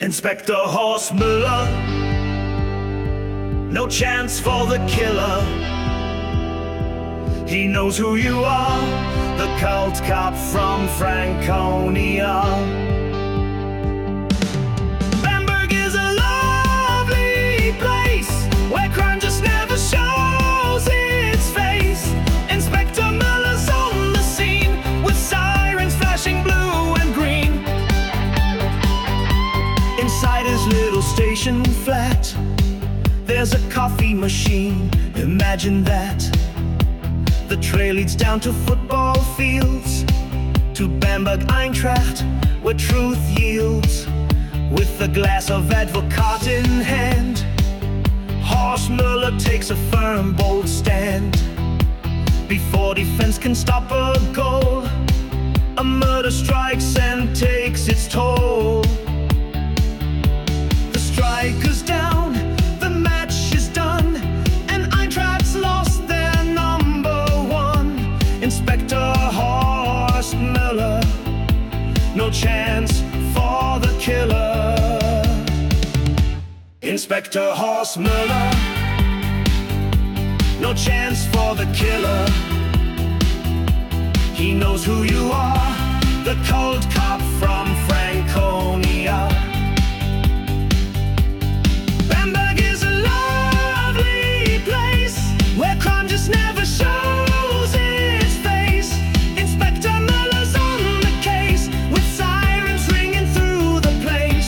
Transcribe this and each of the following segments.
Inspector Horst Müller, no chance for the killer. He knows who you are, the cult cop from Franconia. Bamberg is a lovely place where crime just never shows its face. Inspector Müller's on the scene with sirens flashing blue and green. Inside his little station flat, there's a coffee machine. Imagine that. The trail leads down to football fields, to Bamberg Eintracht, where truth yields. With a glass of Advocat in hand, Horst Müller takes a firm, bold stand. Before defense can stop a goal, a murder strikes and takes its toll. The striker's down, the match is done, and Eintracht's lost their number one. Inspector Horst Müller, no chance for the killer. Inspector Horst Müller, no chance for the killer. He knows who you are, the cold cop from Franconia. Bamberg is a lovely place where crime just never shows its face. Inspector Müller's on the case with sirens ringing through the place.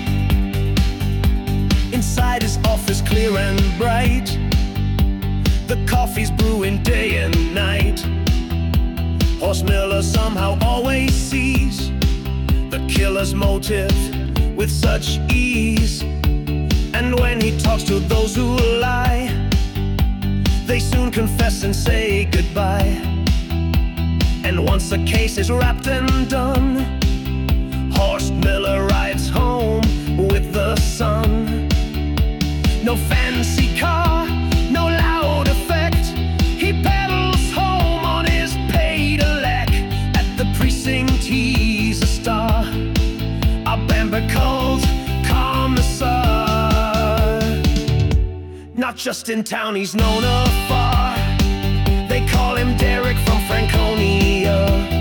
Inside his office, clear and bright, the coffee's brewing day and night. Horst Müller somehow always sees the killer's motive with such ease. And when he talks to those who lie, they soon confess and say goodbye. And once the case is wrapped and done, Horst Müller rides home with the sun. No fancy car, no loud effect, he pedals home on his pedelec. At the precinct he's a star, a Bamberg cult commissar. Not just in town, he's known afar. They call him Derek from Franconia.